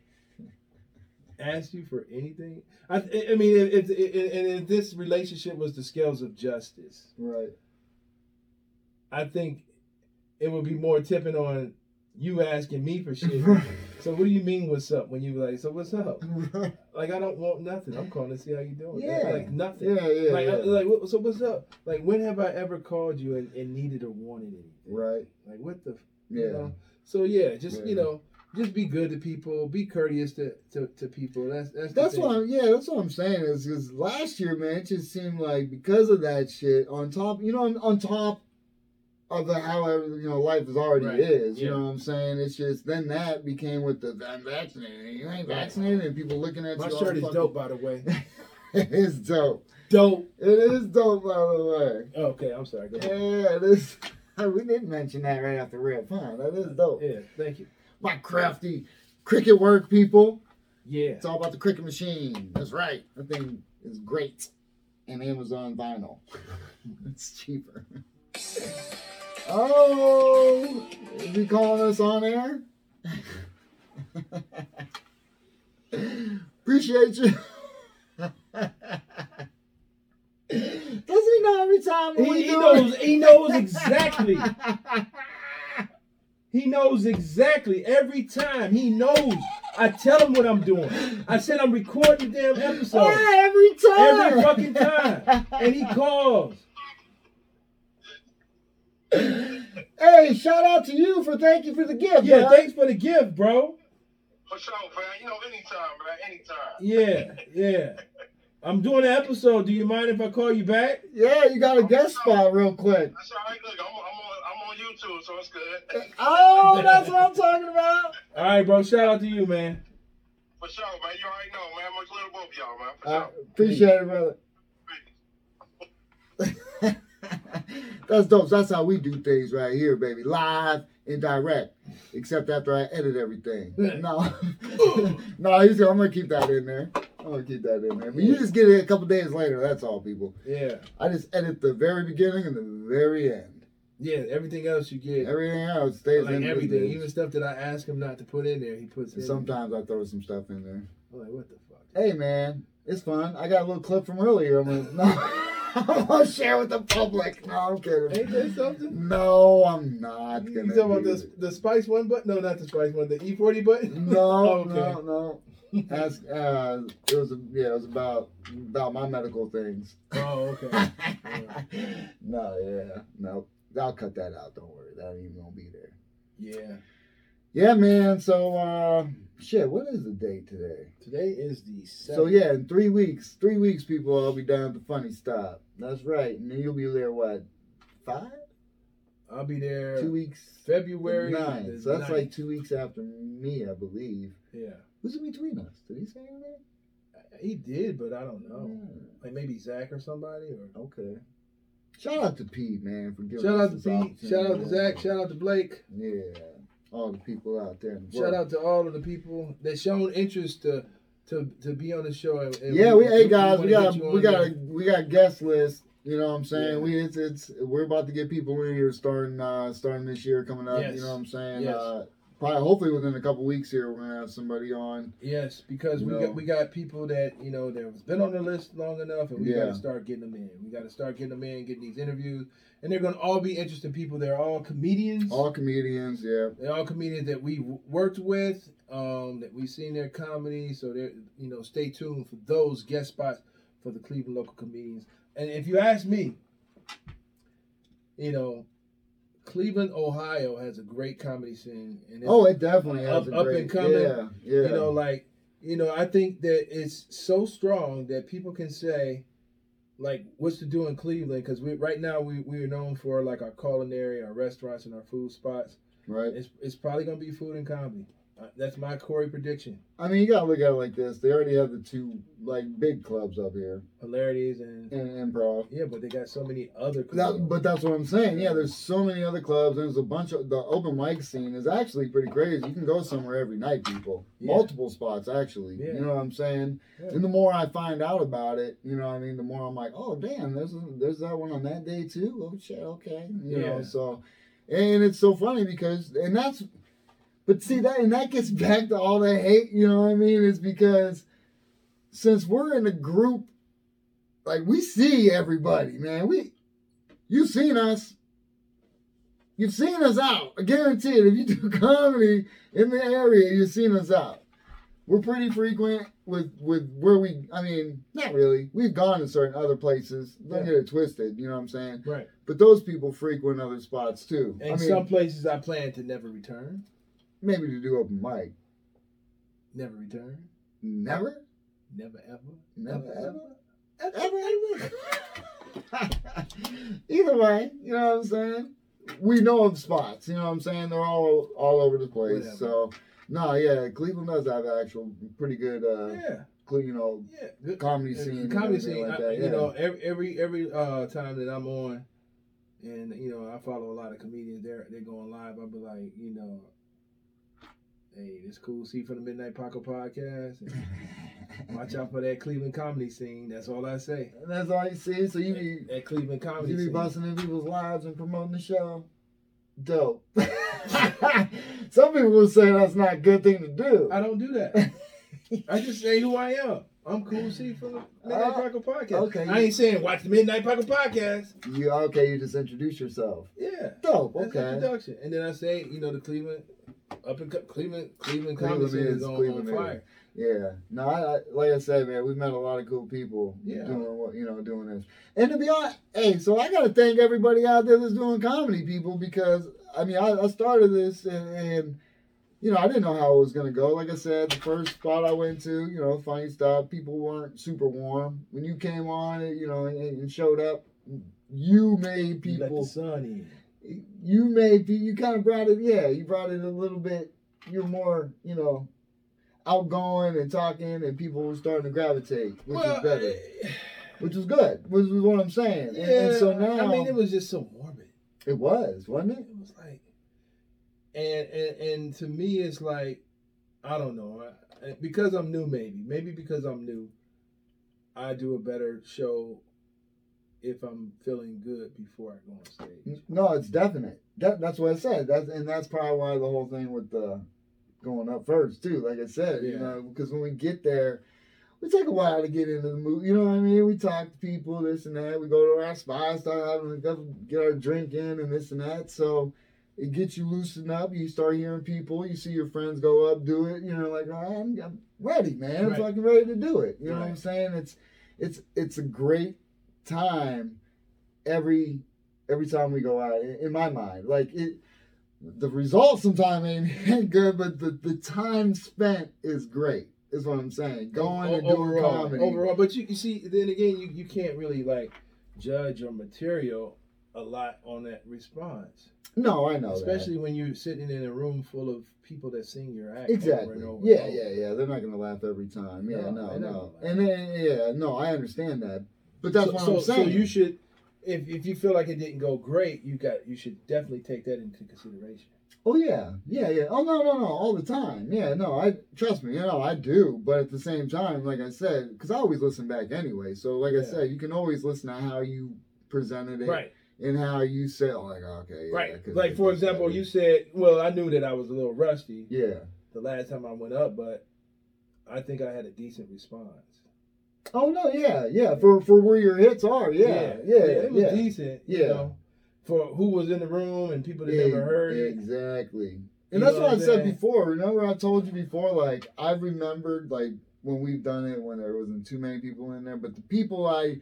asked you for anything?" I, I mean, if, if, if, and if this relationship was the scales of justice, Right. I think it would be more tipping on you asking me for shit. Right. So what do you mean, what's up? When you like, so what's up? Right. Like, I don't want nothing. I'm calling to see how you doing. Yeah. Like, nothing. Yeah, yeah, Like, yeah. I- like, what- so what's up? Like, when have I ever called you and, and needed or wanted anything? Right. Like, what the, f- Yeah. you know? So, yeah, just, Yeah. you know, just be good to people. Be courteous to, to, to people. That's that's the That's thing. what I'm, yeah, that's what I'm saying is because last year, man, it just seemed like because of that shit, on top, you know, on, on top of the however, you know, life is already Right. is, you Yeah. know what I'm saying? It's just, then that became with the unvaccinated. You ain't vaccinated, and people looking at My you. all shirt is fucking- dope, by the way. It is dope. Dope. It is dope, by the way. Okay, I'm sorry. Go ahead. Yeah, it is. We didn't mention that right off the rip, huh? That is dope. Yeah, thank you. My crafty cricket work, people. Yeah. It's all about the cricket machine. That's right. That thing is great. And Amazon vinyl. It's cheaper. Oh, is he calling us on air? Appreciate you. Doesn't he know every time when He, we he do knows. it? He knows exactly. He knows exactly every time. He knows. I tell him what I'm doing. I said I'm recording the damn episode Yeah, every time. every fucking time, and he calls. Hey, shout out to you for thank you for the gift. Yeah, bro. thanks for the gift, bro. For sure, man. You know, anytime, man. Anytime. Yeah, yeah. I'm doing an episode. Do you mind if I call you back? Yeah, you got a guest spot real quick. That's all right. Look, I'm, I'm on I'm on YouTube, so it's good. Oh, that's what I'm talking about. All right, bro. Shout out to you, man. For sure, man. You already know, man. Much love to both of y'all, man. For I sure. appreciate it, brother. That's dope. That's how we do things right here, baby. Live and direct. Except after I edit everything. No. No, he's, I'm going to keep that in there. I'm going to keep that in there. But you just get it a couple days later. That's all, people. Yeah, I just edit the very beginning and the very end. yeah. Everything else you get, Everything else stays like in everything, the even stuff that I ask him not to put in there, he puts in. Sometimes I throw some stuff in there. I'm like, what the fuck? Hey, man. It's fun. I got a little clip from earlier. I'm going to... No. I'm gonna share with the public. No, I'm kidding. Ain't that something? No, I'm not You gonna. talking about do the it. the Spice One button? No, not the Spice One. The E forty button? No, Oh, okay. no, no. That's uh, it was yeah, it was about about my medical things. Oh, okay. No, yeah, no. I'll cut that out. Don't worry, that ain't even gonna be there. Yeah. Yeah, man. So, uh, shit. What is the date today? Today is the seventh. So yeah, in three weeks, three weeks, people, I'll be down at the Funny Stop. That's right. And then you'll be there. What? Five? I'll be there Two weeks. February Nine. the So that's ninth. like two weeks after me, I believe. Yeah. Who's in between us? Did he say anything? He did, but I don't know. Hmm. Like maybe Zach or somebody or Okay. Shout out to Pete, man, for giving shout us out to this Pete, opportunity. shout out to Zach, shout out to Blake. Yeah. All the people out there. In the Shout world. out to all of the people that shown interest to to to be on the show. And, and Yeah, we, hey guys, wanna we get got you we on got there. a we got guest list. You know what I'm saying? Yeah. We it's it's we're about to get people in here starting uh starting this year coming up. Yes. You know what I'm saying? Yes. Uh, probably hopefully within a couple weeks here we're gonna have somebody on. Yes, because we No. got we got people that you know that have been on the list long enough, and we got Yeah. to start getting them in. We got to start getting them in, getting these interviews, and they're going to all be interesting people. They're all comedians. All comedians, yeah. They're all comedians that we w- worked with, um, that we've seen their comedy. So they're you know stay tuned for those guest spots for the Cleveland local comedians. And if you ask me, you know, Cleveland, Ohio has a great comedy scene. And it's, Oh, it definitely has Up- a up great, and coming. Yeah, yeah. you know, like, you know, I think that it's so strong that people can say, like, what's to do in Cleveland? Because we right now we we are known for like our culinary, our restaurants, and our food spots. right. It's it's probably gonna be food and comedy. Uh, that's my Corey prediction. I mean, you gotta look at it like this. They already have the two like big clubs up here Hilarities and in improv. yeah, but they got so many other. That, clubs. but that's what I'm saying. Yeah, there's so many other clubs. There's a bunch of the open mic scene is actually pretty crazy. You can go somewhere every night, people. Yeah. Multiple spots actually. Yeah. You know what I'm saying? Yeah. And the more I find out about it, you know what I mean, the more I'm like, oh damn, there's a, there's that one on that day too. Oh shit, okay. You know, Yeah. so and it's so funny because and that's but see that and that gets back to all the hate, you know what I mean? It's because since we're in a group, like we see everybody, man. We you've seen us. You've seen us out. I guarantee it. If you do comedy in the area, you've seen us out. We're pretty frequent with with where we I mean, not really. We've gone to certain other places. Don't Yeah. get it twisted, you know what I'm saying? right. But those people frequent other spots too. And I mean, some places I plan to never return. maybe to do open mic. Never return. Never? Never ever. Never ever? Ever. Ever? Either way, you know what I'm saying? We know of spots, you know what I'm saying? They're all all over the place. Whatever. So, no, yeah, Cleveland does have actual pretty good, uh, Yeah. cle- you know, Yeah. Good. comedy And scene. the and comedy everything scene, like I- that, you yeah. know, every every every uh, time that I'm on, and you know, I follow a lot of comedians. They're they going live. I'll be like, you know, hey, this cool C from the Midnight Paco podcast. And watch out for that Cleveland comedy scene. That's all I say. And that's all you see. So you be That Cleveland comedy you be scene. busting in people's lives and promoting the show. Dope. Some people will say that's not a good thing to do. I don't do that. I just say who I am. I'm Cool C from the Midnight Uh, Paco Podcast. okay. I ain't saying watch the Midnight Paco Podcast. You okay? You just introduce yourself. Yeah. Dope. That's Okay. introduction. And then I say, you know, the Cleveland, up in Co- Cleveland, Cleveland, Cleveland comedy scene is, is on, Cleveland on is. fire. Yeah. No, I, I like I said, man, we've met a lot of cool people Yeah. doing what you know, doing this. And to be honest, hey, so I gotta thank everybody out there that's doing comedy, people, because I mean, I, I started this and, and you know, I didn't know how it was gonna go. Like I said, the first spot I went to, you know, Funny Stop, people weren't super warm. When you came on, you know, and, and showed up, you made You let people. the sun in. You made you kind of brought it. Yeah, you brought it a little bit. You're more, you know, outgoing and talking, and people were starting to gravitate, which well, was better, eh, which was good. Which was what I'm saying. yeah. And, and so now, I mean, it was just so morbid. it was, wasn't it? It was like, and and and to me, it's like, I don't know, I, because I'm new, maybe, maybe because I'm new, I do a better show if I'm feeling good before I go on stage. No, it's definite. That, that's what I said. That's and that's probably why the whole thing with the going up first too. Like I said, you Yeah. know, because when we get there, we take a while to get into the mood. You know what I mean? We talk to people, this and that. We go to our spot, start having to get our drink in and this and that. So it gets you loosened up. You start hearing people. You see your friends go up, do it. You know, like oh, I'm, I'm ready, man. I'm Right. fucking ready to do it. You know what I'm Right. saying? It's it's it's a great time every every time we go out. In, in my mind, like it. The results sometimes ain't, ain't good, but the, the time spent is great. Is what I'm saying. Going and doing overall, comedy. overall, but you, you see, then again, you, you can't really like judge your material a lot on that response, No, I know especially when you're sitting in a room full of people that sing your act that. Exactly. over and over. Yeah, and over. yeah, yeah. They're not gonna laugh every time. Yeah, No, no, they're not no. gonna And then yeah, no, I understand that. But that's so, what so, I'm saying. So you should, if if you feel like it didn't go great, you got you should definitely take that into consideration. Oh yeah, yeah, yeah. Oh no, no, no, all the time. Yeah, no, I trust me. You know, I do. But at the same time, like I said, because I always listen back anyway. So like I Yeah. said, you can always listen to how you presented it, Right. and how you said, oh, like okay, yeah, Right. could've Like did for this example, better. you said, well, I knew that I was a little rusty Yeah. the last time I went up, but I think I had a decent response. Oh no, yeah, yeah. For for where your hits are, yeah, yeah, yeah. it was decent. You Yeah. know, for who was in the room and people that never heard it. Exactly. You And that's know what I what I'm said saying? before. Remember I told you before, like I remembered like when we've done it when there wasn't too many people in there, but the people I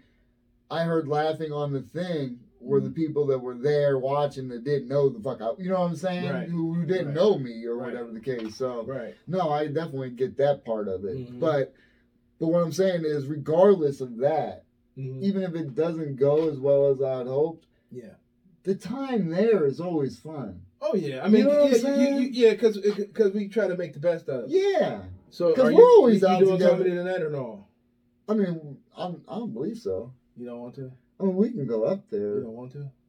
I heard laughing on the thing were the people that were there watching that didn't know the fuck out. You know what I'm saying? Right. Who, who didn't Right. know me or Right. whatever the case. So Right. no, I definitely get that part of it. Mhm. But but what I'm saying is regardless of that, Mhm. even if it doesn't go as well as I'd hoped, Yeah. the time there is always fun. Oh yeah. I mean, You know what I'm yeah, saying? you, you, yeah, because because we try to make the best of it. Yeah. So 'Cause are we're you, always you, out you doing together. comedy tonight or no? I mean, I'm, I don't believe so. You don't want to? I mean, we can go up You there. don't want to?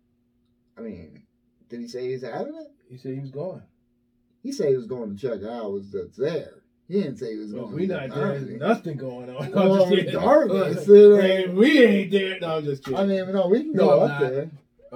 I mean, did he say he's having it? He said he was going. He said he was going to check out what's that's there. He didn't say he was Well, going we to not the there. comedy. There's nothing going on. I'm Well, just kidding. regardless, it Hey, ain't- we ain't there. No, I'm just kidding. I mean, no, we can No, go I'm up not. there.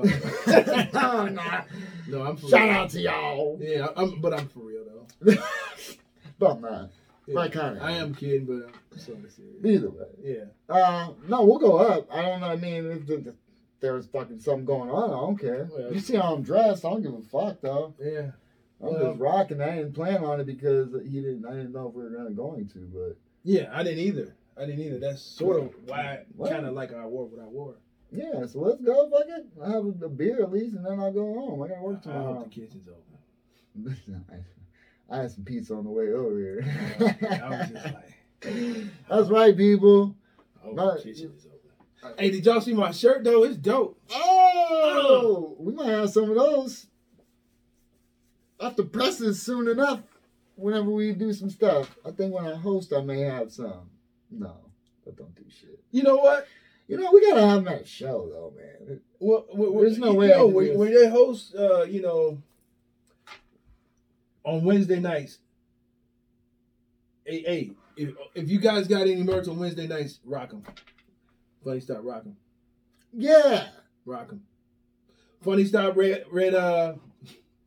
Oh. no, I'm not. No, I'm for Shout real. out to y'all. Yeah, I'm, but I'm for real though. But I'm not. Yeah, My kind of. I am kidding, but I'm sort of serious. Either way. Yeah. Uh, no, we'll go up. I don't know. I mean, if the, the, there's fucking something going on, I don't care. Well- You see how I'm dressed, I don't give a fuck, though. Yeah. I'm Well- just rocking. I didn't plan on it because he didn't. I didn't know if we were gonna going to, but Yeah, I didn't either. I didn't either. That's sort of why What? kind of like I wore what I wore. yeah. So let's go. Fuck it. I have a, a beer at least, and then I'll go home. I gotta work I hope tomorrow. the kitchen's open. I had some pizza on the way over here. I was just like, That's right, people. I hope Right. the kitchen is open. Hey, did y'all see my shirt though? It's dope. Oh, we might have some of those off the presses soon enough. Whenever we do some stuff, I think when I host, I may have some. No, but don't do shit. You know what? You know, we gotta have them at a show though, man. Well, well, There's no you way I know, can when, do this. when they host, uh, you know, on Wednesday nights. Hey, hey, if, if you guys got any merch on Wednesday nights, rock them. Funny Stop, rock them. Yeah. Rock them. Funny Stop, red, red, uh,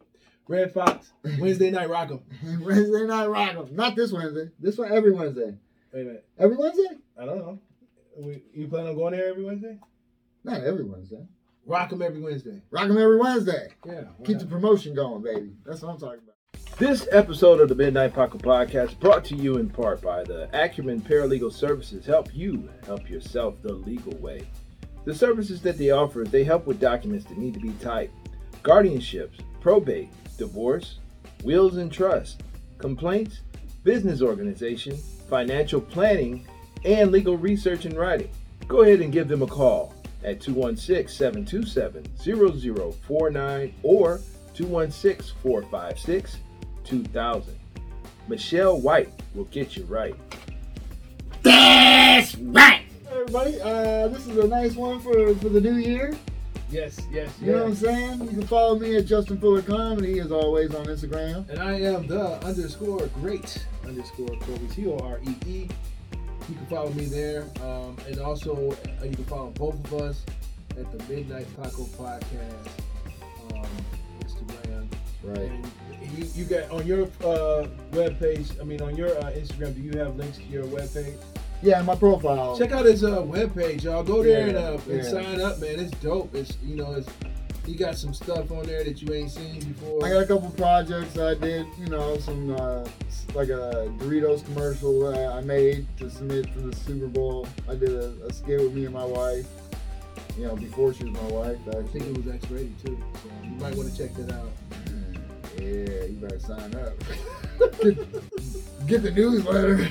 Red Fox, Wednesday Night Rock'em. Wednesday Night Rock'em. Not this Wednesday. This one every Wednesday. Wait a minute. Every Wednesday? I don't know. We, you plan on going there every Wednesday? Not every Wednesday. Rock'em every Wednesday. Rock'em every Wednesday. Yeah. Keep the promotion going, baby. That's what I'm talking about. This episode of the Midnight Paco Podcast brought to you in part by the Acumen Paralegal Services. Help you help yourself the legal way. The services that they offer is they help with documents that need to be typed, guardianships, probate, divorce, wills and trust, complaints, business organization, financial planning, and legal research and writing. Go ahead and give them a call at two one six, seven two seven, zero zero four nine or two one six, four five six, two thousand. Michelle White will get you right. That's right! Hey everybody, uh, this is a nice one for, for the new year. Yes, yes, yes. You know what I'm saying? You can follow me at Justin Fuller Comedy, as always, on Instagram. And I am the underscore great underscore Corey, C O R E E. You can follow me there. Um, and also, uh, you can follow both of us at the Midnight Paco Podcast um, Instagram. Right. And you, you got on your uh, webpage, I mean, on your uh, Instagram, do you have links to your webpage? Yeah, my profile. Check out his uh, webpage, y'all. Go there Yeah, and, uh, and yeah. sign up, man. It's dope. It's, you know, it's, you got some stuff on there that you ain't seen before. I got a couple projects I did, you know, some uh, like a Doritos commercial uh, I made to submit for the Super Bowl. I did a, a skit with me and my wife, you know, before she was my wife. I think Actually. it was X-rated too, so you might want to check that out. Yeah, you better sign up. get, get the newsletter.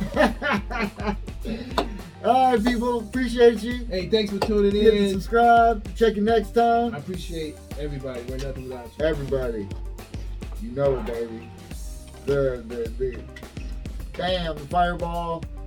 All right, people, appreciate you. Hey, thanks for tuning Hit and in. subscribe. Check you next time. I appreciate everybody. We're nothing without you. Everybody, you know it, baby. The the the damn the fireball.